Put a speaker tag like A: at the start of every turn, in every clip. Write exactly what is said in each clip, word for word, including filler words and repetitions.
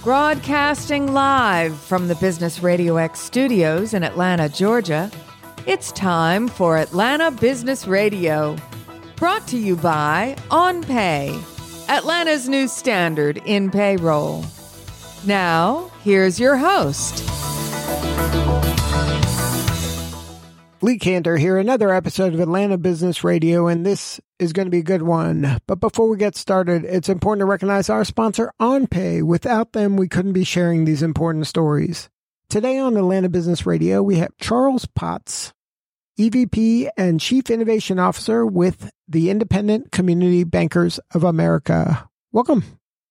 A: Broadcasting live from the Business Radio X studios in Atlanta, Georgia, it's time for Atlanta Business Radio. Brought to you by OnPay, Atlanta's new standard in payroll. Now, here's your host.
B: Lee Cantor here, another episode of Atlanta Business Radio, and this is going to be a good one. But before we get started, it's important to recognize our sponsor, OnPay. Without them, we couldn't be sharing these important stories. Today on Atlanta Business Radio, we have Charles Potts, E V P and Chief Innovation Officer with the Independent Community Bankers of America. Welcome.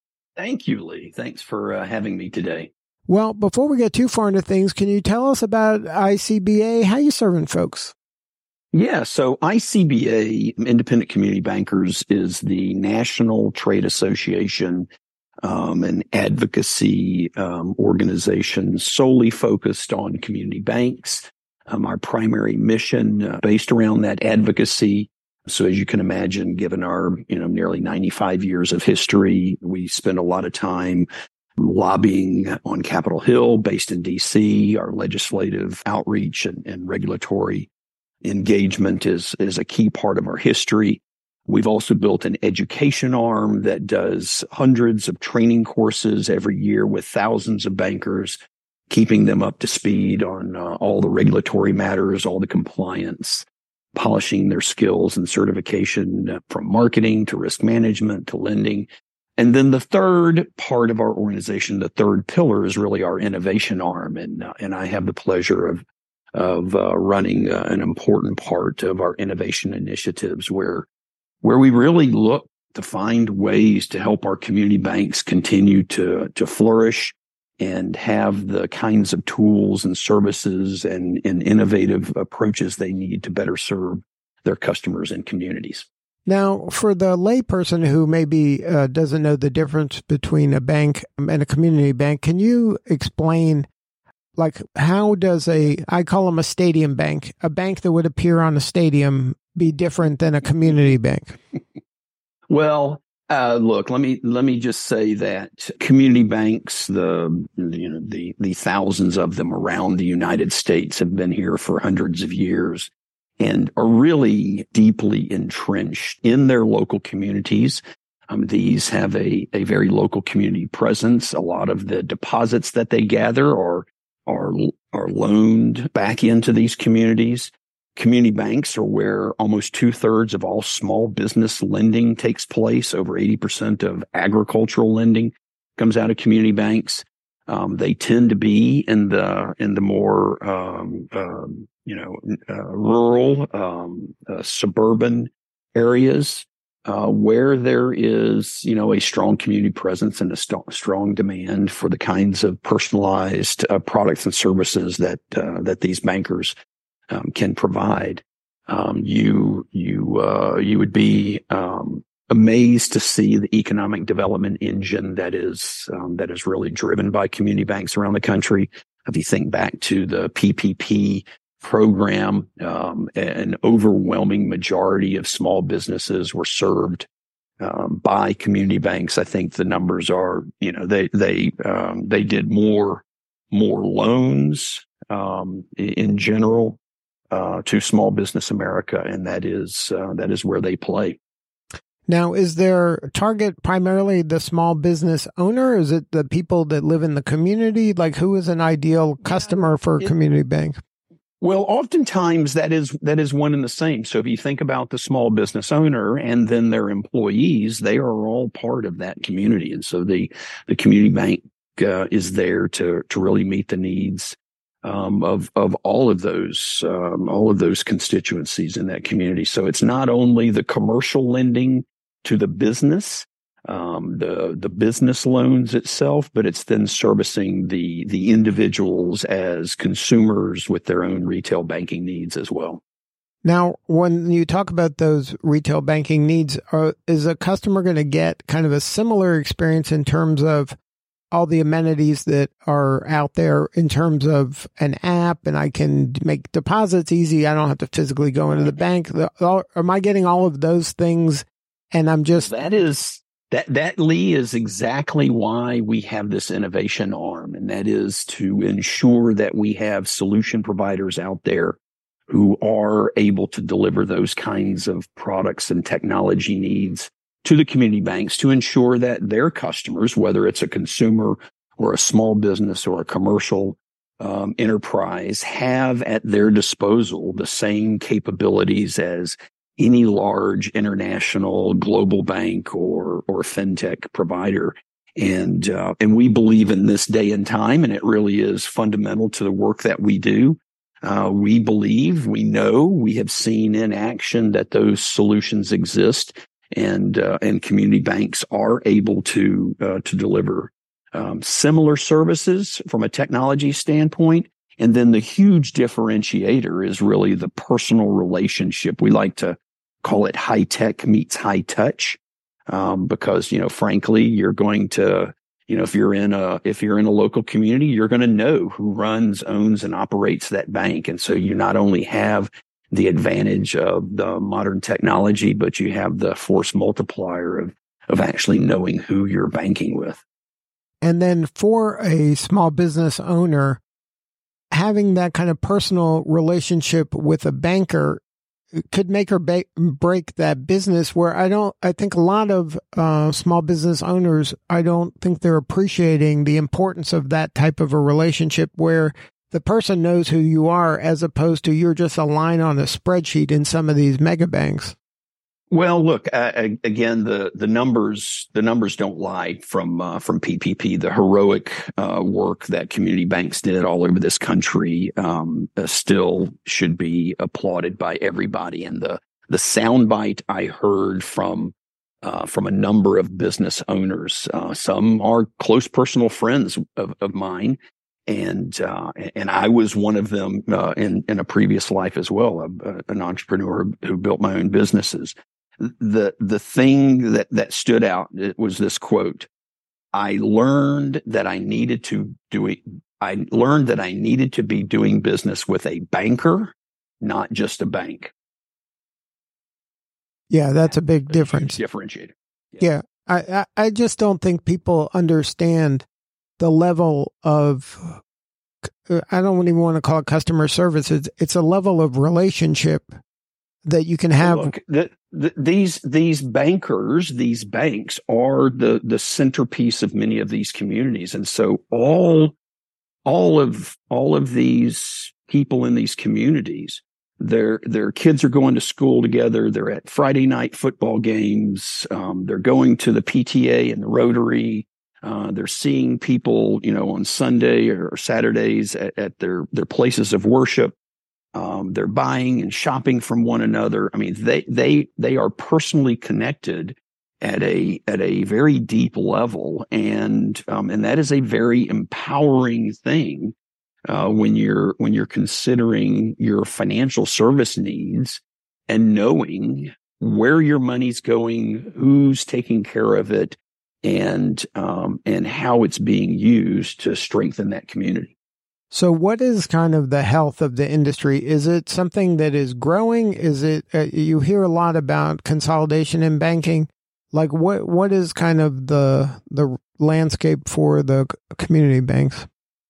C: Thank you, Lee. Thanks for uh, having me today.
B: Well, before we get too far into things, can you tell us about I C B A? How you serving folks?
C: Yeah, so I C B A, Independent Community Bankers, is the National Trade Association um, and advocacy um, organization solely focused on community banks. Um, our primary mission uh, based around that advocacy. So as you can imagine, given our you know nearly ninety-five years of history, we spend a lot of time lobbying on Capitol Hill, based in D C. Our legislative outreach and, and regulatory engagement is, is a key part of our history. We've also built an education arm that does hundreds of training courses every year with thousands of bankers, keeping them up to speed on uh, all the regulatory matters, all the compliance, polishing their skills and certification uh, from marketing to risk management to lending. And then the third part of our organization, the third pillar, is really our innovation arm. And, uh, and I have the pleasure of, of uh, running uh, an important part of our innovation initiatives where, where we really look to find ways to help our community banks continue to, to flourish and have the kinds of tools and services and, and innovative approaches they need to better serve their customers and communities.
B: Now, for the layperson who maybe uh, doesn't know the difference between a bank and a community bank, can you explain, like, how does a, I call them a stadium bank, a bank that would appear on a stadium be different than a community bank?
C: Well, uh, look, let me let me just say that community banks, the you know the the thousands of them around the United States, have been here for hundreds of years and are really deeply entrenched in their local communities. Um, these have a, a very local community presence. A lot of the deposits that they gather are, are, are loaned back into these communities. Community banks are where almost two thirds of all small business lending takes place. Over eighty percent of agricultural lending comes out of community banks. Um, they tend to be in the, in the more, um, um, you know, uh, rural, um, uh, suburban areas, uh, where there is, you know, a strong community presence and a st- strong demand for the kinds of personalized uh, products and services that, uh, that these bankers, um, can provide. Um, you, you, uh, you would be, um, amazed to see the economic development engine that is, um, that is really driven by community banks around the country. If you think back to the P P P program, um, an overwhelming majority of small businesses were served um, by community banks. I think the numbers are, you know, they they um, they did more more loans um, in general uh, to small business America, and that is uh, that is where they play.
B: Now, is their target primarily the small business owner? Is it the people that live in the community? Like, who is an ideal customer for a community bank?
C: Well, oftentimes that is that is one and the same. So if you think about the small business owner and then their employees, they are all part of that community. And so the the community bank uh, is there to to really meet the needs um, of of all of those um, all of those constituencies in that community. So it's not only the commercial lending to the business, um, the the business loans itself, but it's then servicing the the individuals as consumers with their own retail banking needs as well.
B: Now, when you talk about those retail banking needs, are, is a customer going to get kind of a similar experience in terms of all the amenities that are out there in terms of an app, and I can make deposits easy. I don't have to physically go into the bank. Am I getting all of those things? And I'm just
C: that is That, that, Lee, is exactly why we have this innovation arm, and that is to ensure that we have solution providers out there who are able to deliver those kinds of products and technology needs to the community banks to ensure that their customers, whether it's a consumer or a small business or a commercial um, enterprise, have at their disposal the same capabilities as any large international global bank or or fintech provider. And uh, and we believe in this day and time, and it really is fundamental to the work that we do. Uh, we believe, we know, we have seen in action that those solutions exist, and uh, and community banks are able to uh, to deliver um, similar services from a technology standpoint. And then the huge differentiator is really the personal relationship. We like to call it high tech meets high touch, um, because, you know, frankly, you're going to, you know, if you're in a, if you're in a local community, you're going to know who runs, owns, and operates that bank. And so you not only have the advantage of the modern technology, but you have the force multiplier of, of actually knowing who you're banking with.
B: And then for a small business owner, having that kind of personal relationship with a banker could make or ba- break that business, where I don't, I think a lot of uh, small business owners, I don't think they're appreciating the importance of that type of a relationship where the person knows who you are as opposed to you're just a line on a spreadsheet in some of these mega banks.
C: Well, look, uh, again, the, the numbers, the numbers don't lie from, uh, from P P P. The heroic, uh, work that community banks did all over this country, um, uh, still should be applauded by everybody. And the, the soundbite I heard from, uh, from a number of business owners, uh, some are close personal friends of, of mine. And, uh, and I was one of them, uh, in, in a previous life as well, a, an entrepreneur who built my own businesses. The, the thing that, that stood out, it was this quote: I learned that I needed to do it. I learned that I needed to be doing business with a banker, not just a bank.
B: Yeah, that's a big difference.
C: Differentiator.
B: Yeah. yeah. I, I just don't think people understand the level of, I don't even want to call it customer service. It's, it's a level of relationship that you can have.
C: Look, the, the, these these bankers, these banks are the the centerpiece of many of these communities, and so all all of all of these people in these communities, their their kids are going to school together. They're at Friday night football games. Um, they're going to the P T A and the Rotary. Uh, they're seeing people, you know, on Sunday or Saturdays at, at their their places of worship. Um, they're buying and shopping from one another. I mean, they they they are personally connected at a at a very deep level, and um, and that is a very empowering thing uh, when you're when you're considering your financial service needs and knowing where your money's going, who's taking care of it, and um, and how it's being used to strengthen that community.
B: So what is kind of the health of the industry? Is it something that is growing? Is it, uh, you hear a lot about consolidation in banking. Like what, what is kind of the, the landscape for the community banks?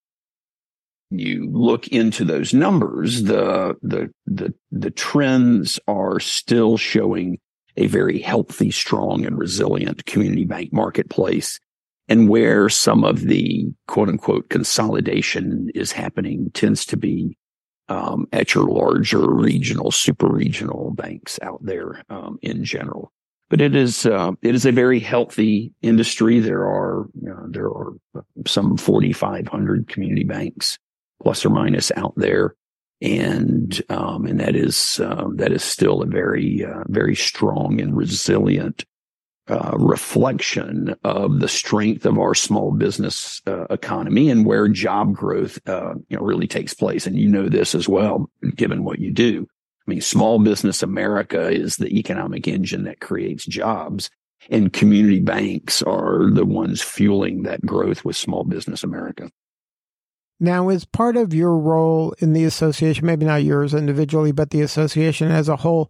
C: You look into those numbers, the, the, the, the trends are still showing a very healthy, strong, and resilient community bank marketplace. And where some of the quote unquote consolidation is happening tends to be um, at your larger regional, super regional banks out there um, in general. But it is uh, it is a very healthy industry. There are you know, there are some forty-five hundred community banks plus or minus out there, and um, and that is uh, that is still a very uh, very strong and resilient Uh, reflection of the strength of our small business uh, economy and where job growth, uh, you know, really takes place. And you know this as well, given what you do. I mean, small business America is the economic engine that creates jobs, and community banks are the ones fueling that growth with small business America.
B: Now, as part of your role in the association, maybe not yours individually, but the association as a whole,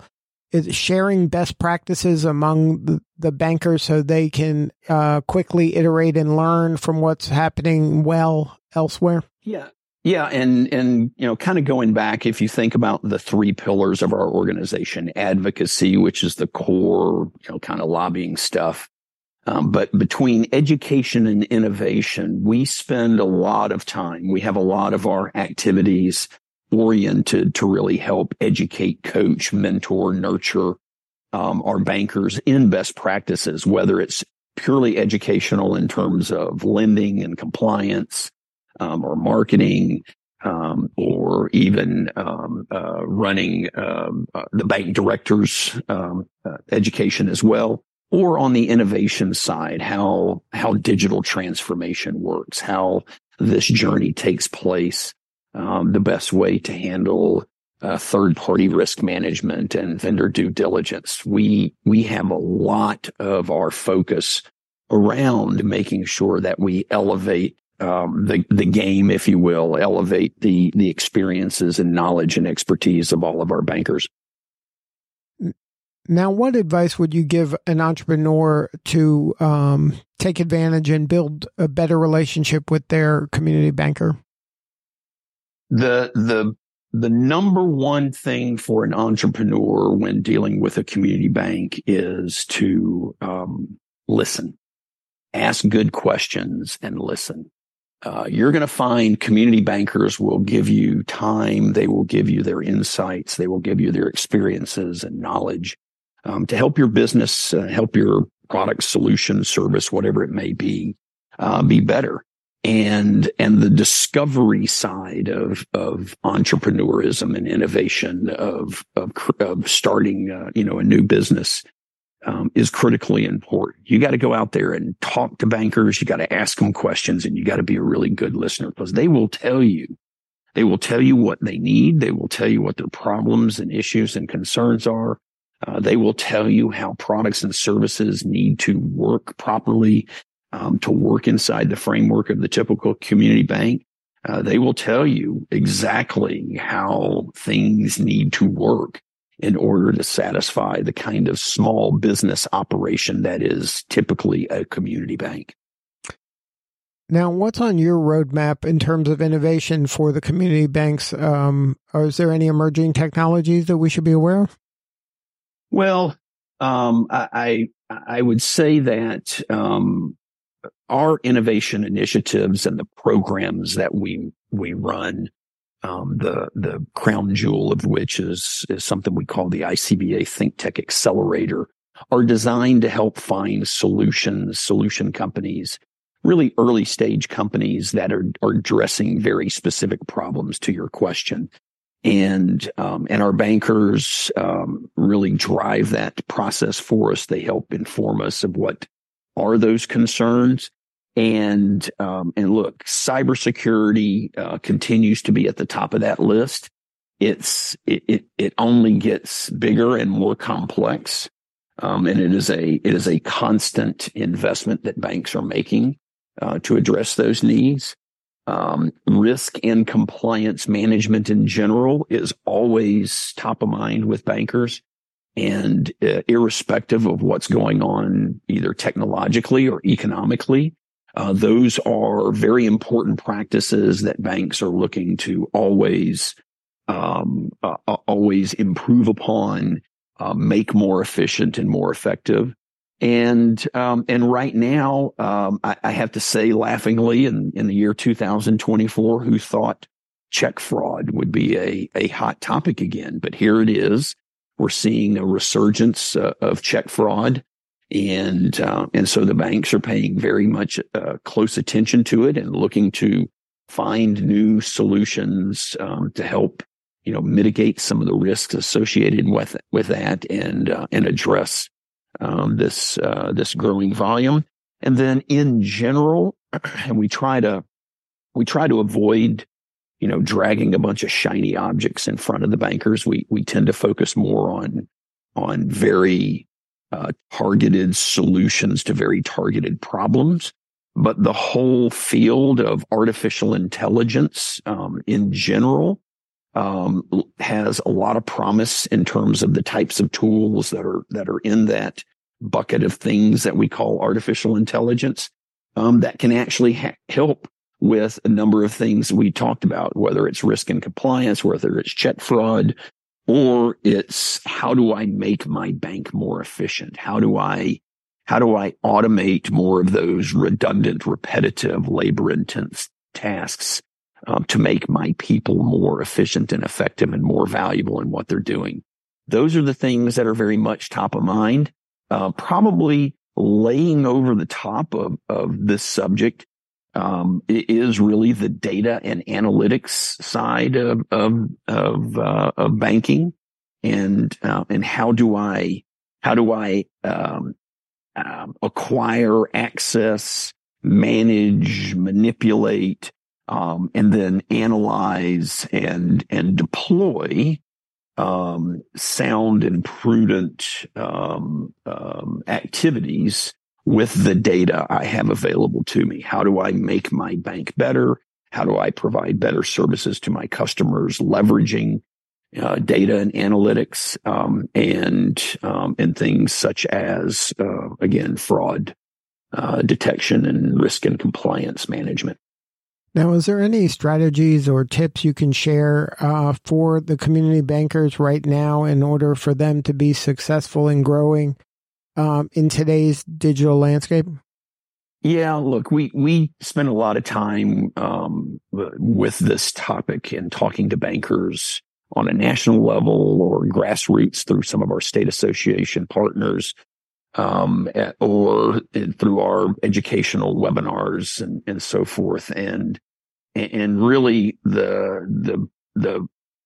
B: is sharing best practices among the, the bankers so they can uh, quickly iterate and learn from what's happening well elsewhere?
C: Yeah. Yeah. And, and, you know, kind of going back, if you think about the three pillars of our organization, advocacy, which is the core, you know, kind of lobbying stuff. Um, but between education and innovation, we spend a lot of time. We have a lot of our activities oriented to really help educate, coach, mentor, nurture um, our bankers in best practices, whether it's purely educational in terms of lending and compliance, um, or marketing, um, or even um, uh, running um, uh, the bank directors' um, uh, education as well. Or on the innovation side, how how digital transformation works, how this journey takes place, um, the best way to handle uh, third-party risk management and vendor due diligence. We we have a lot of our focus around making sure that we elevate um, the the game, if you will, elevate the the experiences and knowledge and expertise of all of our bankers.
B: Now, what advice would you give an entrepreneur to um, take advantage and build a better relationship with their community banker?
C: The the the number one thing for an entrepreneur when dealing with a community bank is to um, listen, ask good questions, and listen. Uh, you're going to find community bankers will give you time. They will give you their insights. They will give you their experiences and knowledge. Um, to help your business, uh, help your product, solution, service, whatever it may be, uh, be better. And, and the discovery side of, of entrepreneurism and innovation of, of, of starting, uh, you know, a new business, um, is critically important. You got to go out there and talk to bankers. You got to ask them questions, and you got to be a really good listener, because they will tell you, they will tell you what they need. They will tell you what their problems and issues and concerns are. Uh, they will tell you how products and services need to work properly, um, to work inside the framework of the typical community bank. Uh, they will tell you exactly how things need to work in order to satisfy the kind of small business operation that is typically a community bank.
B: Now, what's on your roadmap in terms of innovation for the community banks? Um, or is there any emerging technologies that we should be aware of?
C: Well, um, I, I would say that, um, our innovation initiatives and the programs that we, we run, um, the, the crown jewel of which is, is something we call the I C B A Think Tech Accelerator, are designed to help find solutions, solution companies, really early stage companies that are, are addressing very specific problems to your question. And, um, and our bankers, um, really drive that process for us. They help inform us of what are those concerns. And, um, and look, cybersecurity, uh, continues to be at the top of that list. It's, it, it, it only gets bigger and more complex. Um, and it is a, it is a constant investment that banks are making, uh, to address those needs. Um, risk and compliance management in general is always top of mind with bankers, and uh, irrespective of what's going on, either technologically or economically, uh, those are very important practices that banks are looking to always, um, uh, always improve upon, uh, make more efficient and more effective. And, um, and right now, um, I, I have to say laughingly in, in the year two thousand twenty-four, who thought check fraud would be a, a hot topic again? But here it is. We're seeing a resurgence uh, of check fraud. And, uh, and so the banks are paying very much uh, close attention to it and looking to find new solutions, um, to help, you know, mitigate some of the risks associated with, with that and, uh, and address Um, this, uh, this growing volume. And then in general, and we try to, we try to avoid, you know, dragging a bunch of shiny objects in front of the bankers. We, we tend to focus more on, on very, uh, targeted solutions to very targeted problems. But the whole field of artificial intelligence, um, in general, um, has a lot of promise in terms of the types of tools that are that are in that bucket of things that we call artificial intelligence, um, that can actually ha- help with a number of things we talked about, whether it's risk and compliance, whether it's check fraud, or it's how do I make my bank more efficient? How do I how do I automate more of those redundant, repetitive, labor-intense tasks um, to make my people more efficient and effective and more valuable in what they're doing? Those are the things that are very much top of mind. Uh, probably laying over the top of, of this subject um, is really the data and analytics side of of of, uh, of banking, and uh, and how do I how do I um, um, acquire, access, manage, manipulate, um, and then analyze and and deploy Um, sound and prudent um, um, activities with the data I have available to me. How do I make my bank better? How do I provide better services to my customers, leveraging uh, data and analytics, um, and um, and things such as uh, again fraud uh, detection and risk and compliance management.
B: Now, is there any strategies or tips you can share uh, for the community bankers right now in order for them to be successful in growing um, in today's digital landscape?
C: Yeah, look, we, we spend a lot of time um, with this topic and talking to bankers on a national level or grassroots through some of our state association partners, um, or through our educational webinars and, and so forth. And, and really the, the, the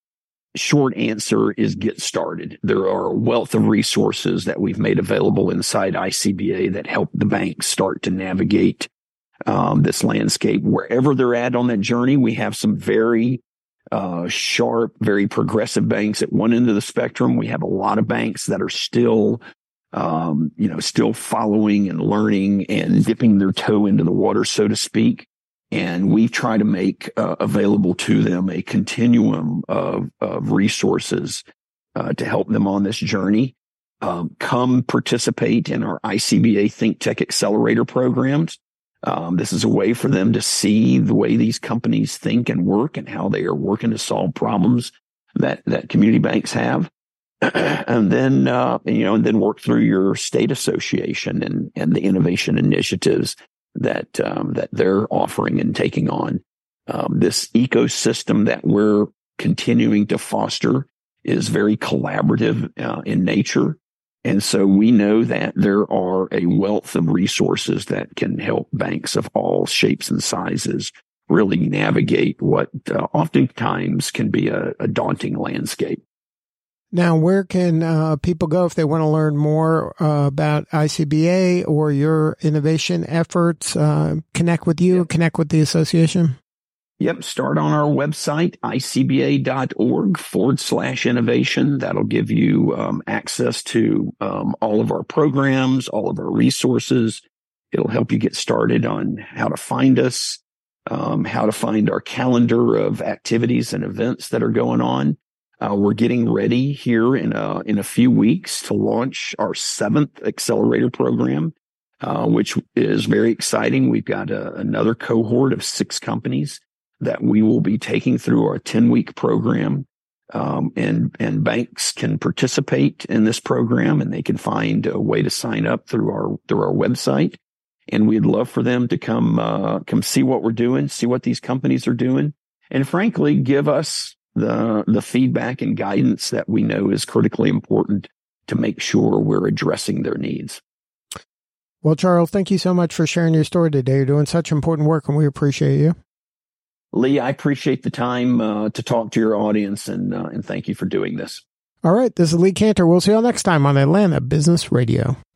C: short answer is get started. There are a wealth of resources that we've made available inside I C B A that help the banks start to navigate, um, this landscape wherever they're at on that journey. We have some very, uh, sharp, very progressive banks at one end of the spectrum. We have a lot of banks that are still, Um, you know, still following and learning and dipping their toe into the water, so to speak. And we try to make uh, available to them a continuum of, of resources uh, to help them on this journey. Um, come participate in our I C B A Think Tech Accelerator programs. Um, this is a way for them to see the way these companies think and work and how they are working to solve problems that, that community banks have. And then, uh, you know, and then work through your state association and, and the innovation initiatives that, um, that they're offering and taking on. Um, this ecosystem that we're continuing to foster is very collaborative, uh, in nature. And so we know that there are a wealth of resources that can help banks of all shapes and sizes really navigate what uh, oftentimes can be a, a daunting landscape.
B: Now, where can uh, people go if they want to learn more uh, about I C B A or your innovation efforts, uh, connect with you, yep. connect with the association?
C: Yep. Start on our website, icba.org forward slash innovation. That'll give you um, access to um, all of our programs, all of our resources. It'll help you get started on how to find us, um, how to find our calendar of activities and events that are going on. Uh, we're getting ready here in a, in a few weeks to launch our seventh accelerator program, uh, which is very exciting. We've got a, another cohort of six companies that we will be taking through our ten week program. Um, and, and banks can participate in this program, and they can find a way to sign up through our, through our website. And we'd love for them to come, uh, come see what we're doing, see what these companies are doing, and frankly, give us the the feedback and guidance that we know is critically important to make sure we're addressing their needs.
B: Well, Charles, thank you so much for sharing your story today. You're doing such important work, and we appreciate you.
C: Lee, I appreciate the time uh, to talk to your audience, and uh, and thank you for doing this.
B: All right, this is Lee Cantor. We'll see you all next time on Atlanta Business Radio.